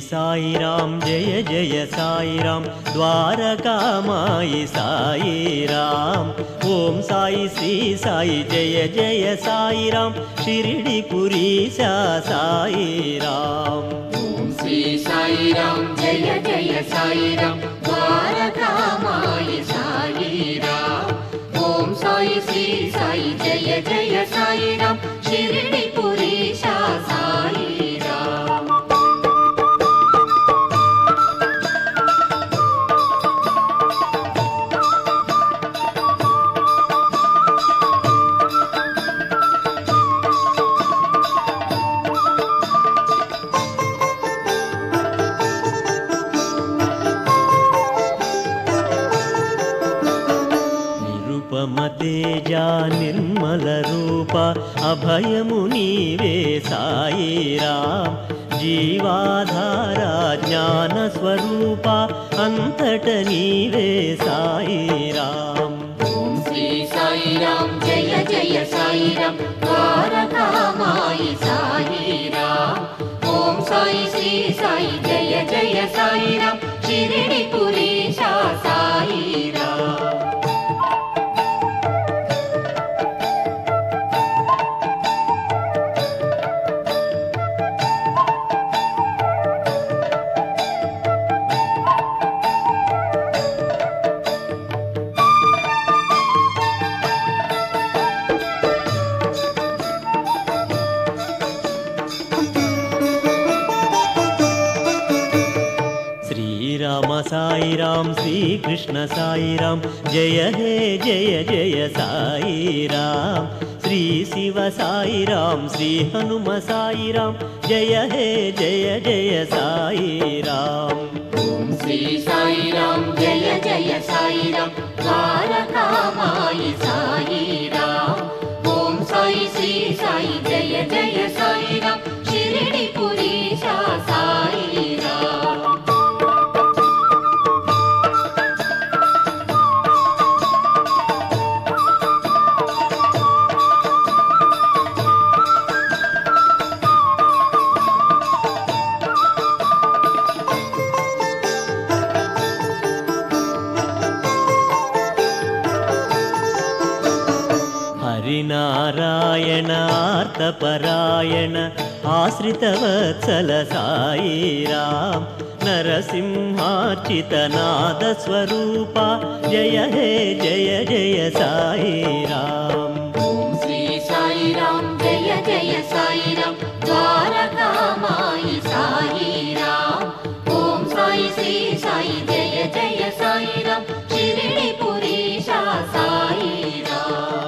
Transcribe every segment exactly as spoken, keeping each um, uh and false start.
साई राम जय जय साई राम द्वारकामाई साई राम ओम साई श्री साई जय जय साई राम शिरडीपुरीशा साई राम ओम श्री साई राम जय जय साई राम द्वारकामाई साई राम ओम साई श्री साई जय जय साई राम शिरडीपुरीशा साई राम तेजा निर्मल रूप अभयमु नीवे साई राम जीवाधारा ज्ञान स्वरूप अंतट नीवे साई राम ओम श्री साई राम जय जय साई राम द्वारकामाई साई राम ओम साई श्री साई जय जय साई राम शिरडीपुरीशा साई राम राम साई राम श्री कृष्ण साई राम जय हे जय जय साई राम श्री शिव साई राम श्री हनुम साई राम जय हे जय जय साई राम ओम श्री साई राम जय जय साई राम द्वारकामाई साई राम ओम साई श्री साई जय जय साई राम शिरडीपुरीशा साई राम हरिनारायण आर्तपरायण आश्रितवत्सल साई राम नरसिंहार्चितनाद स्वरूपा जय हे जय जय साई राम ओम श्री साई राम जय जय साई राम द्वारकामाई साई राम ओम साई श्री साई जय जय साई राम शिरडीपुरीशा साई राम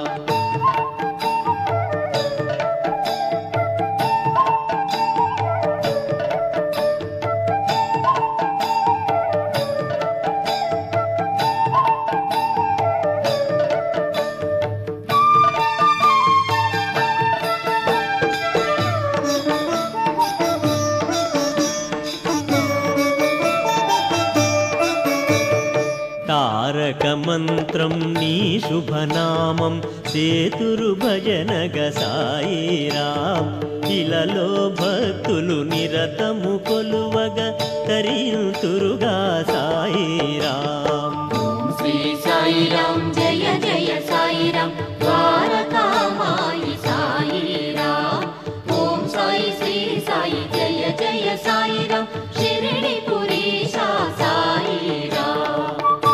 తారక మంత్రం నీ శుభనామం సేతురు భజనగ సాయి రామ్ ఇలలో భక్తులు నిరతము కొలువగ తరింతురుగా సాయి రామ్ ఓం శ్రీ సాయి రామ్ జయ జయ సాయి రామ్ ద్వారకామాయి సాయి రామ్ ఓం సాయి శ్రీ సాయి జయ జయ సాయి రామ్ శిరిడిపురీశా సాయి రామ్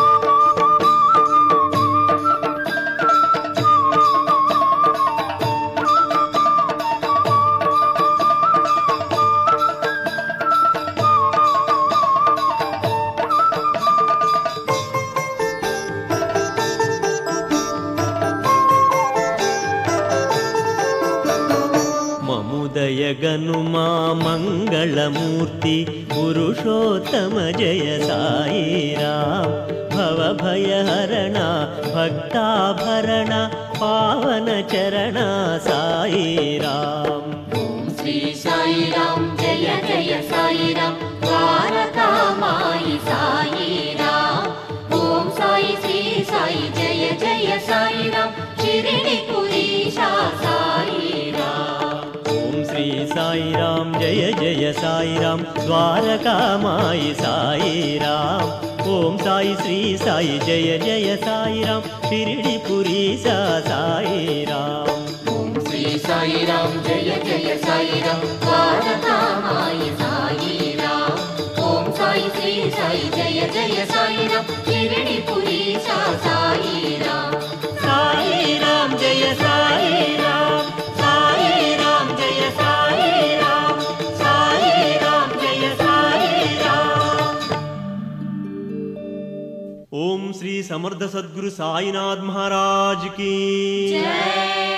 దయగనుమా మంగళమూర్తి పురుషోత్తమ జయ సాయి రామ్ భవభయహరణ భక్తాభరణ పావన చరణ సాయి రామ్ ఓం శ్రీ సాయి రామ్ జయ జయ సాయి రామ్ ద్వారకామాయి సాయి రామ్ ఓం సాయి శ్రీ సాయి జయ జయ సాయి రామ్ శిరిడిపురీశా సాయి రామ్ శ్రీ సాయిరాం జయ జయ సాయిరాం ద్వారకామాయి సాయిరాం ఓం సాయి శ్రీ సాయి జయ జయ సాయిరాం షిరిడి పురీశా సాయిరాం ఓం శ్రీ సాయిరాం జయ జయ సాయిరాం ద్వారకామాయి సాయిరాం ఓం సాయి శ్రీ సాయి జయ జయ సాయిరాం షిరిడి పురీశా సాయిరాం సాయిరాం జయ సాయిరాం సాయిరాం జయ సాయిరాం సాయిరాం జయ సాయిరాం. ఓం శ్రీ సమర్థ సద్గురు సాయినాథ్ మహారాజ్ की జై